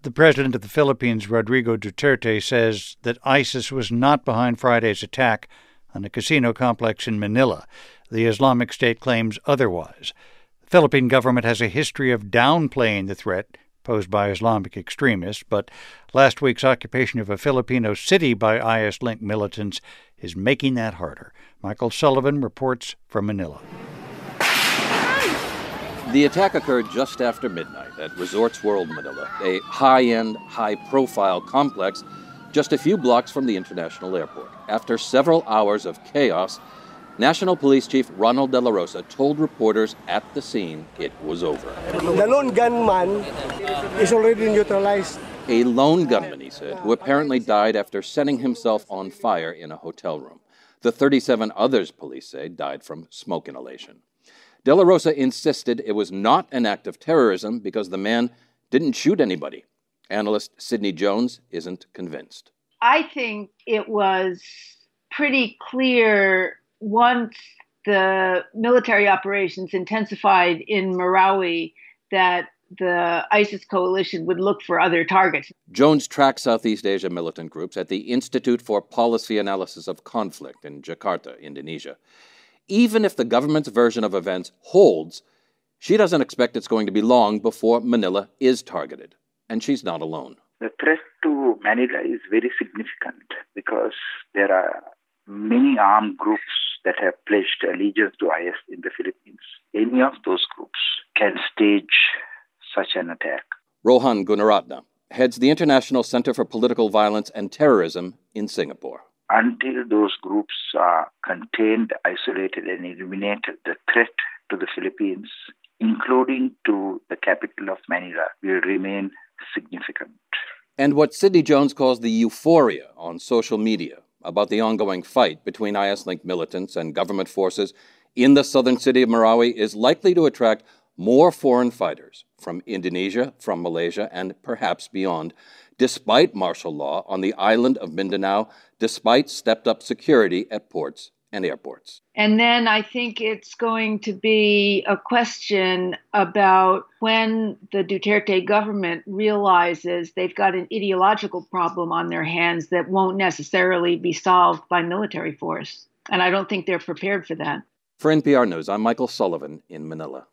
The president of the Philippines, Rodrigo Duterte, says that ISIS was not behind Friday's attack on a casino complex in Manila. The Islamic State claims otherwise. The Philippine government has a history of downplaying the threat posed by Islamic extremists, but last week's occupation of a Filipino city by IS-linked militants is making that harder. Michael Sullivan reports from Manila. The attack occurred just after midnight at Resorts World Manila, a high-end, high-profile complex just a few blocks from the international airport. After several hours of chaos, National Police Chief Ronald De La Rosa told reporters at the scene it was over. The lone gunman is already neutralized. A lone gunman, he said, who apparently died after setting himself on fire in a hotel room. The 37 others, police say, died from smoke inhalation. De La Rosa insisted it was not an act of terrorism because the man didn't shoot anybody. Analyst Sidney Jones isn't convinced. I think it was pretty clear once the military operations intensified in Marawi that the ISIS coalition would look for other targets. Jones tracks Southeast Asia militant groups at the Institute for Policy Analysis of Conflict in Jakarta, Indonesia. Even if the government's version of events holds, she doesn't expect it's going to be long before Manila is targeted. And she's not alone. The threat to Manila is very significant because there are many armed groups that have pledged allegiance to IS in the Philippines. Any of those groups can stage such an attack. Rohan Gunaratna heads the International Center for Political Violence and Terrorism in Singapore. Until those groups are contained, isolated, and eliminated, the threat to the Philippines, including to the capital of Manila, will remain significant. And what Sidney Jones calls the euphoria on social media about the ongoing fight between IS-linked militants and government forces in the southern city of Marawi is likely to attract more foreign fighters from Indonesia, from Malaysia, and perhaps beyond, despite martial law on the island of Mindanao, despite stepped-up security at ports and airports. And then I think it's going to be a question about when the Duterte government realizes they've got an ideological problem on their hands that won't necessarily be solved by military force. And I don't think they're prepared for that. For NPR News, I'm Michael Sullivan in Manila.